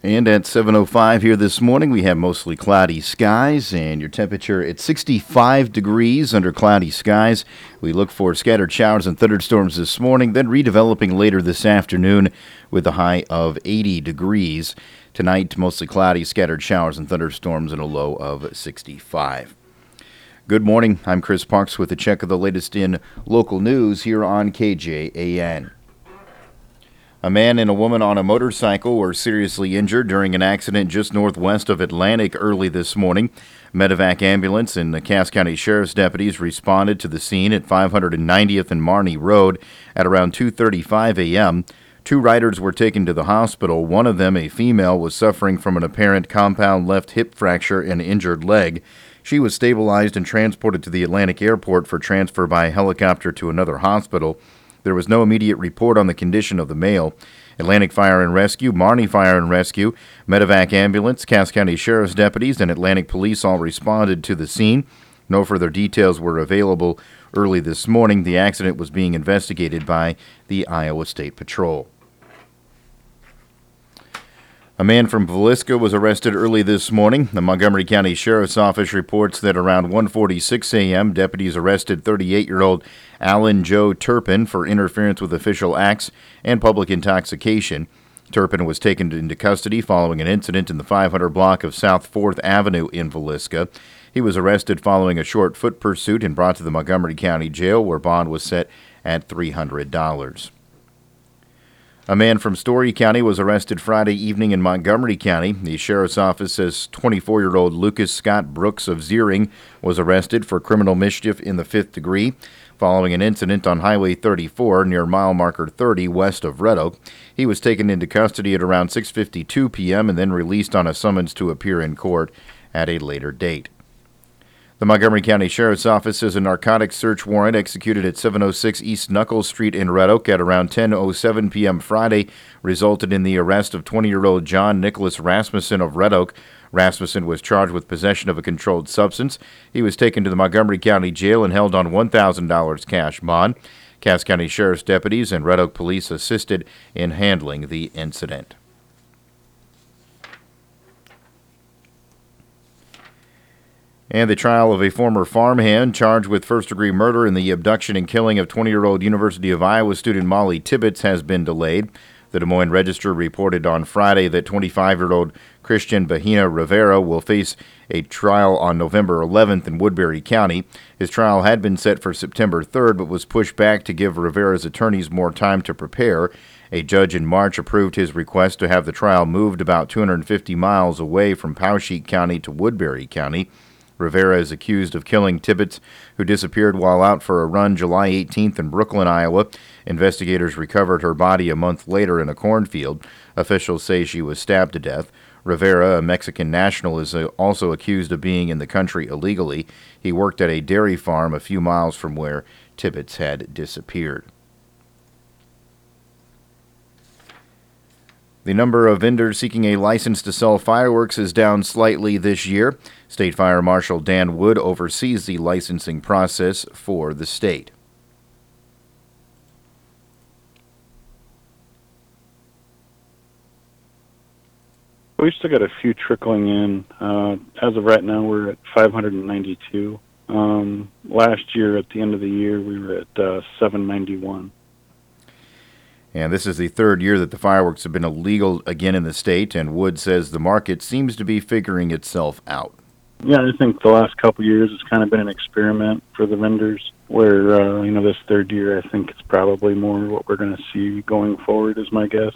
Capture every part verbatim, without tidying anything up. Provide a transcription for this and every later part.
And at seven oh five here this morning, we have mostly cloudy skies, and your temperature at sixty-five degrees under cloudy skies. We look for scattered showers and thunderstorms this morning, then redeveloping later this afternoon with a high of eighty degrees. Tonight, mostly cloudy, scattered showers and thunderstorms, and a low of sixty-five. Good morning. I'm Chris Parks with a check of the latest in local news here on K J A N. A man and a woman on a motorcycle were seriously injured during an accident just northwest of Atlantic early this morning. Medevac ambulance and the Cass County Sheriff's deputies responded to the scene at five hundred ninetieth and Marney Road at around two thirty-five a.m. Two riders were taken to the hospital. One of them, a female, was suffering from an apparent compound left hip fracture and injured leg. She was stabilized and transported to the Atlantic Airport for transfer by helicopter to another hospital. There was no immediate report on the condition of the male. Atlantic Fire and Rescue, Marney Fire and Rescue, Medevac Ambulance, Cass County Sheriff's deputies, and Atlantic Police all responded to the scene. No further details were available early this morning. The accident was being investigated by the Iowa State Patrol. A man from Villisca was arrested early this morning. The Montgomery County Sheriff's Office reports that around one forty-six a.m., deputies arrested thirty-eight-year-old Alan Joe Turpin for interference with official acts and public intoxication. Turpin was taken into custody following an incident in the five hundred block of South fourth Avenue in Villisca. He was arrested following a short foot pursuit and brought to the Montgomery County Jail, where bond was set at three hundred dollars. A man from Story County was arrested Friday evening in Montgomery County. The sheriff's office says twenty-four-year-old Lucas Scott Brooks of Zeering was arrested for criminal mischief in the fifth degree following an incident on Highway thirty-four near mile marker thirty west of Red Oak. He was taken into custody at around six fifty-two p.m. and then released on a summons to appear in court at a later date. The Montgomery County Sheriff's Office says a narcotics search warrant executed at seven oh six East Knuckles Street in Red Oak at around ten oh seven p.m. Friday resulted in the arrest of twenty-year-old John Nicholas Rasmussen of Red Oak. Rasmussen was charged with possession of a controlled substance. He was taken to the Montgomery County Jail and held on one thousand dollars cash bond. Cass County Sheriff's deputies and Red Oak Police assisted in handling the incident. And the trial of a former farmhand charged with first-degree murder in the abduction and killing of twenty-year-old University of Iowa student Molly Tibbetts has been delayed. The Des Moines Register reported on Friday that twenty-five-year-old Christian Bahina Rivera will face a trial on November eleventh in Woodbury County. His trial had been set for September third, but was pushed back to give Rivera's attorneys more time to prepare. A judge in March approved his request to have the trial moved about two hundred fifty miles away from Poweshiek County to Woodbury County. Rivera is accused of killing Tibbetts, who disappeared while out for a run July eighteenth in Brooklyn, Iowa. Investigators recovered her body a month later in a cornfield. Officials say she was stabbed to death. Rivera, a Mexican national, is also accused of being in the country illegally. He worked at a dairy farm a few miles from where Tibbetts had disappeared. The number of vendors seeking a license to sell fireworks is down slightly this year. State Fire Marshal Dan Wood oversees the licensing process for the state. We've still got a few trickling in. Uh, as of right now, we're at five hundred ninety-two. Um, last year, at the end of the year, we were at uh, seven ninety-one. And this is the third year that the fireworks have been illegal again in the state, and Wood says the market seems to be figuring itself out. Yeah, I think the last couple of years has kind of been an experiment for the vendors, where, uh, you know, this third year, I think it's probably more what we're going to see going forward, is my guess.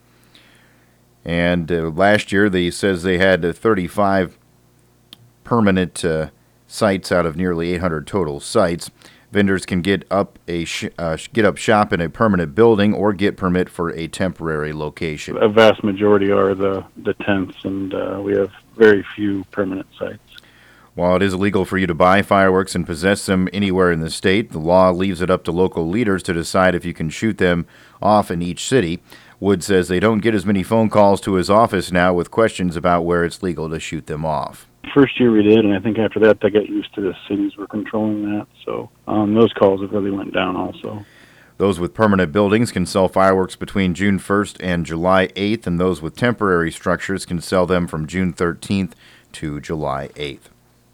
And uh, last year, they says they had uh, thirty-five permanent uh, sites out of nearly eight hundred total sites. Vendors can get up a sh- uh, get up shop in a permanent building or get permit for a temporary location. A vast majority are the, the tents, and uh, we have very few permanent sites. While it is illegal for you to buy fireworks and possess them anywhere in the state, the law leaves it up to local leaders to decide if you can shoot them off in each city. Wood says they don't get as many phone calls to his office now with questions about where it's legal to shoot them off. First year we did, and I think after that they got used to the cities were controlling that, so um, those calls have really went down also. Those with permanent buildings can sell fireworks between June first and July eighth, and those with temporary structures can sell them from June thirteenth to July eighth.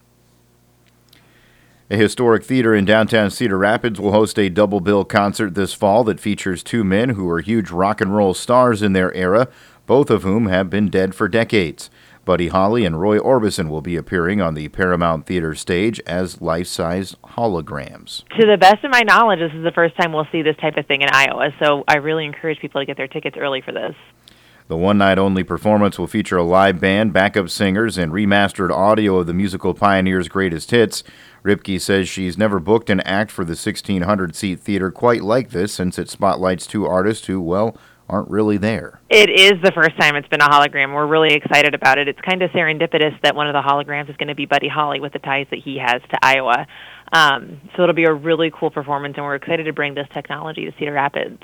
A historic theater in downtown Cedar Rapids will host a double bill concert this fall that features two men who were huge rock and roll stars in their era, both of whom have been dead for decades. Buddy Holly and Roy Orbison will be appearing on the Paramount Theater stage as life-size holograms. To the best of my knowledge, this is the first time we'll see this type of thing in Iowa, so I really encourage people to get their tickets early for this. The one-night-only performance will feature a live band, backup singers, and remastered audio of the musical Pioneers' greatest hits. Ripke says she's never booked an act for the sixteen hundred seat theater quite like this, since it spotlights two artists who, well, aren't really there. It is the first time it's been a hologram. We're really excited about it. It's kind of serendipitous that one of the holograms is going to be Buddy Holly with the ties that he has to Iowa. Um, so it'll be a really cool performance, and we're excited to bring this technology to Cedar Rapids.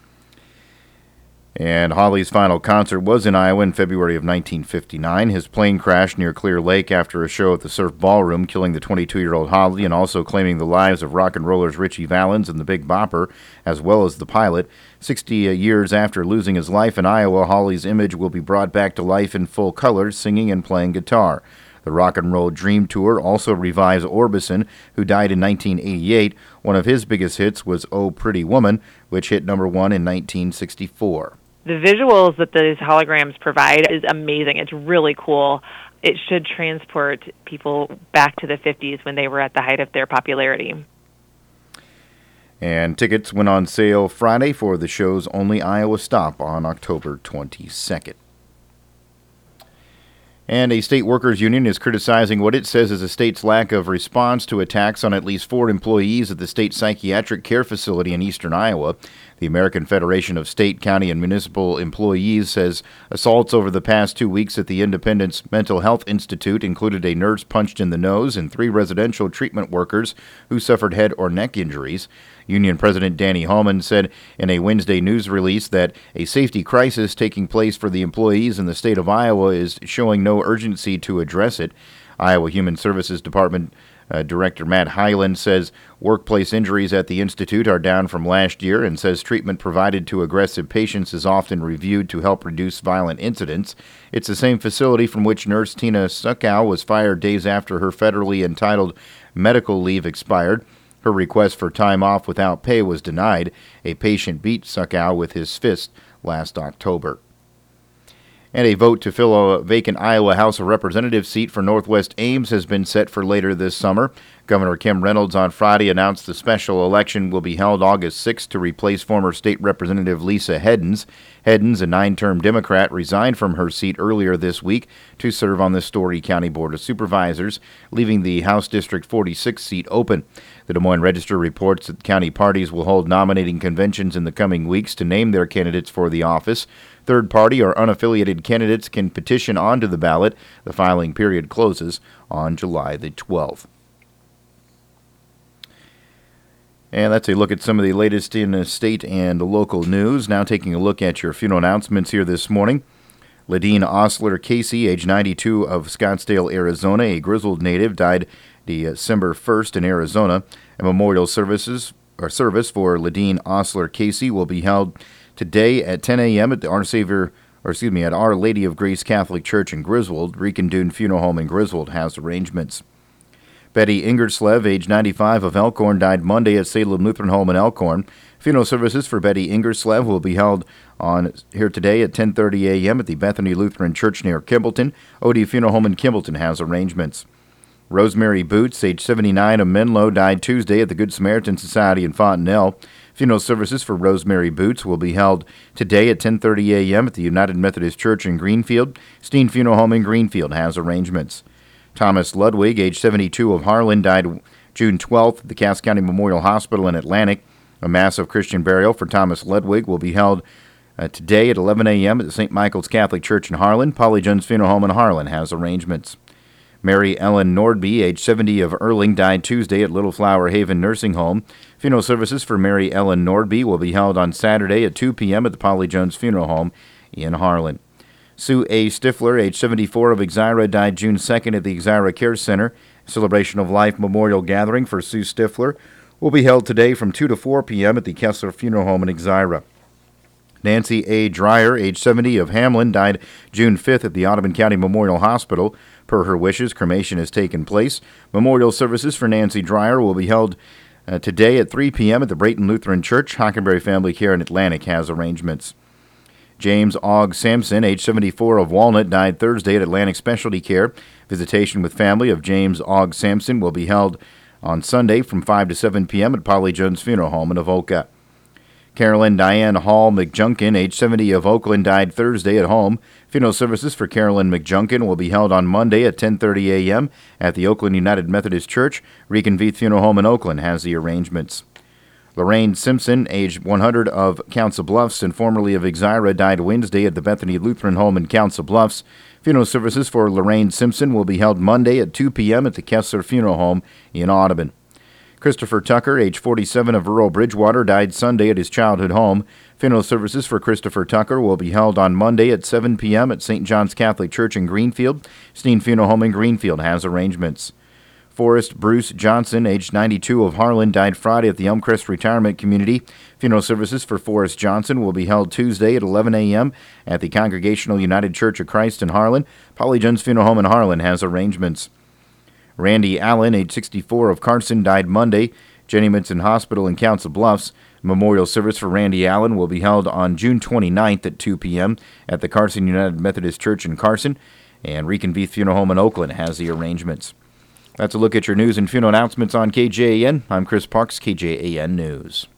And Holly's final concert was in Iowa in February of nineteen fifty-nine. His plane crashed near Clear Lake after a show at the Surf Ballroom, killing the twenty-two-year-old Holly and also claiming the lives of rock and rollers Richie Valens and the Big Bopper, as well as the pilot. Sixty years after losing his life in Iowa, Holly's image will be brought back to life in full color, singing and playing guitar. The Rock and Roll Dream Tour also revives Orbison, who died in nineteen eighty-eight. One of his biggest hits was Oh Pretty Woman, which hit number one in nineteen sixty-four. The visuals that these holograms provide is amazing. It's really cool. It should transport people back to the fifties when they were at the height of their popularity. And tickets went on sale Friday for the show's only Iowa stop on October twenty-second. And a state workers union is criticizing what it says is the state's lack of response to attacks on at least four employees at the state psychiatric care facility in eastern Iowa. The American Federation of State, County, and Municipal Employees says assaults over the past two weeks at the Independence Mental Health Institute included a nurse punched in the nose and three residential treatment workers who suffered head or neck injuries. Union President Danny Holman said in a Wednesday news release that a safety crisis taking place for the employees in the state of Iowa is showing no urgency to address it. Iowa Human Services Department uh, Director Matt Hyland says workplace injuries at the Institute are down from last year and says treatment provided to aggressive patients is often reviewed to help reduce violent incidents. It's the same facility from which nurse Tina Suckow was fired days after her federally entitled medical leave expired. Her request for time off without pay was denied. A patient beat Suckow with his fist last October. And a vote to fill a vacant Iowa House of Representatives seat for Northwest Ames has been set for later this summer. Governor Kim Reynolds on Friday announced the special election will be held August sixth to replace former State Representative Lisa Heddens. Heddens, a nine-term Democrat, resigned from her seat earlier this week to serve on the Story County Board of Supervisors, leaving the House District forty-six seat open. The Des Moines Register reports that county parties will hold nominating conventions in the coming weeks to name their candidates for the office. Third-party or unaffiliated candidates can petition onto the ballot. The filing period closes on July the twelfth. And that's a look at some of the latest in uh, state and local news. Now taking a look at your funeral announcements here this morning. Ladine Osler Casey, age ninety-two, of Scottsdale, Arizona, a grizzled native, died December first in Arizona. A memorial services or service for Ladine Osler Casey will be held today at ten a.m. at the Our Savior, or excuse me, at Our Lady of Grace Catholic Church in Griswold. Rican Dune Funeral Home in Griswold has arrangements. Betty Ingerslev, age ninety-five, of Elkhorn, died Monday at Salem Lutheran Home in Elkhorn. Funeral services for Betty Ingerslev will be held on here today at ten thirty a.m. at the Bethany Lutheran Church near Kimballton. Odie Funeral Home in Kimballton has arrangements. Rosemary Boots, age seventy-nine, of Menlo, died Tuesday at the Good Samaritan Society in Fontenelle. Funeral services for Rosemary Boots will be held today at ten thirty a.m. at the United Methodist Church in Greenfield. Steen Funeral Home in Greenfield has arrangements. Thomas Ludwig, age seventy-two, of Harlan, died June twelfth at the Cass County Memorial Hospital in Atlantic. A mass of Christian burial for Thomas Ludwig will be held uh, today at eleven a.m. at the Saint Michael's Catholic Church in Harlan. Polly Jones Funeral Home in Harlan has arrangements. Mary Ellen Nordby, age seventy, of Erling, died Tuesday at Little Flower Haven Nursing Home. Funeral services for Mary Ellen Nordby will be held on Saturday at two p.m. at the Polly Jones Funeral Home in Harlan. Sue A. Stifler, age seventy-four, of Exira, died June second at the Exira Care Center. A Celebration of Life memorial gathering for Sue Stifler will be held today from two to four p.m. at the Kessler Funeral Home in Exira. Nancy A. Dreyer, age seventy, of Hamlin, died June fifth at the Audubon County Memorial Hospital. Per her wishes, cremation has taken place. Memorial services for Nancy Dreyer will be held uh, today at three p.m. at the Brayton Lutheran Church. Hockenberry Family Care in Atlantic has arrangements. James Ogg Sampson, age seventy-four, of Walnut, died Thursday at Atlantic Specialty Care. Visitation with family of James Ogg Sampson will be held on Sunday from five to seven p.m. at Polly Jones Funeral Home in Avoca. Carolyn Diane Hall McJunkin, age seventy, of Oakland, died Thursday at home. Funeral services for Carolyn McJunkin will be held on Monday at ten thirty a.m. at the Oakland United Methodist Church. Reconvene Funeral Home in Oakland has the arrangements. Lorraine Simpson, age one hundred, of Council Bluffs and formerly of Exira, died Wednesday at the Bethany Lutheran Home in Council Bluffs. Funeral services for Lorraine Simpson will be held Monday at two p.m. at the Kessler Funeral Home in Audubon. Christopher Tucker, age forty-seven, of rural Bridgewater, died Sunday at his childhood home. Funeral services for Christopher Tucker will be held on Monday at seven p.m. at Saint John's Catholic Church in Greenfield. Steen Funeral Home in Greenfield has arrangements. Forrest Bruce Johnson, age ninety-two, of Harlan, died Friday at the Elmcrest Retirement Community. Funeral services for Forrest Johnson will be held Tuesday at eleven a.m. at the Congregational United Church of Christ in Harlan. Polly Jones Funeral Home in Harlan has arrangements. Randy Allen, age sixty-four, of Carson, died Monday. Jenny Minson Hospital in Council Bluffs. Memorial service for Randy Allen will be held on June twenty-ninth at two p.m. at the Carson United Methodist Church in Carson. And Reconvene Funeral Home in Oakland has the arrangements. That's a look at your news and funeral announcements on K J A N. I'm Chris Parks, K J A N News.